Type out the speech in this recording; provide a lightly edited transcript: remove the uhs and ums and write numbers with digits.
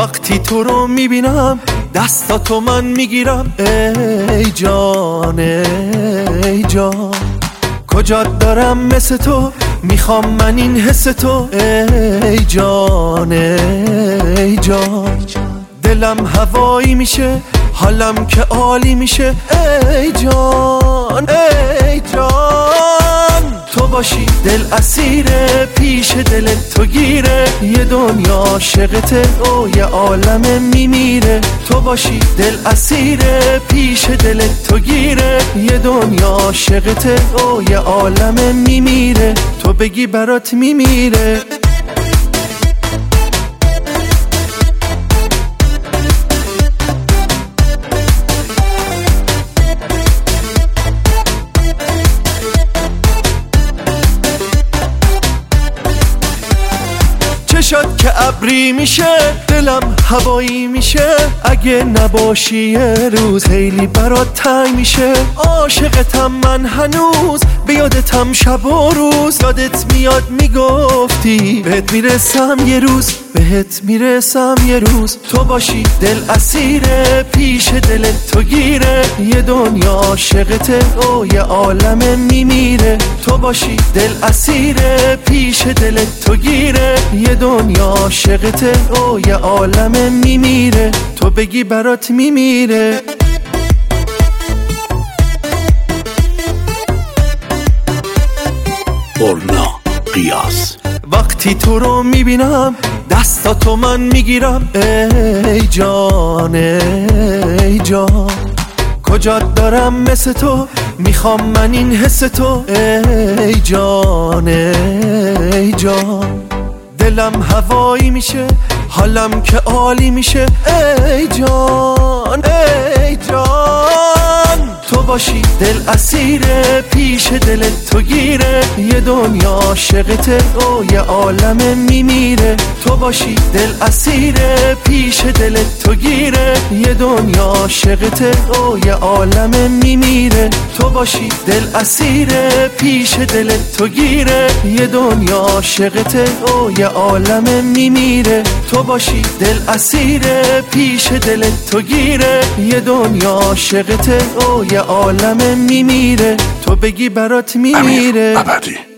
وقتی تو رو میبینم دستاتو من میگیرم. ای جان ای جان کجات دارم مثل تو، میخوام من این حس تو. ای جان ای جان دلم هوایی میشه، حالم که عالی میشه. ای جان ای جان تو باشی دل اسیره، پیش دل تو گیره، یه دنیا عاشقته و یه عالم میمیره. تو باشی دل اسیره، پیش دل تو گیره، یه دنیا عاشقته و یه عالم میمیره. تو بگی برات میمیره. چشات که ابری میشه، دلم هوایی میشه. اگه نباشی یه روز خیلی برات تنگ میشه. عاشقتم من هنوز، به یادتم شب و روز. یادت میاد میگفتی بهت میرسم یه روز، بهت میرسم یه روز. تو باشی دل اسیره، پیش دل تو گیره، یه دنیا عاشقته و یه عالم میمیره. تو باشی دل اسیره، پیش دل تو گیره، یه دنیا عاشقته و یه عالم میمیره. تو بگی برات میمیره. برنا قیاس. وقتی تو رو میبینم دستاتو من میگیرم. ای جان ای جان کجات دارم مثل تو، میخوام من این حس تو. ای جان ای جان دلم هوایی میشه، حالم که عالی میشه. ای جان ای جان تو باشی دل اسیره، پیش دل تو گیره، یه دنیا عاشقته و یه عالم میمیره. تو باشی دل اسیره، پیش دل تو گیره، یه دنیا عاشقته و یه عالم میمیره. تو باشی دل اسیره، پیش دل تو گیره، یه دنیا عاشقته و یه عالم میمیره. تو باشی دل اسیره، پیش دل تو گیره، یه دنیا عاشقته و یه عالم میمیره. تو بگی برات میمیره. امیر ابدی.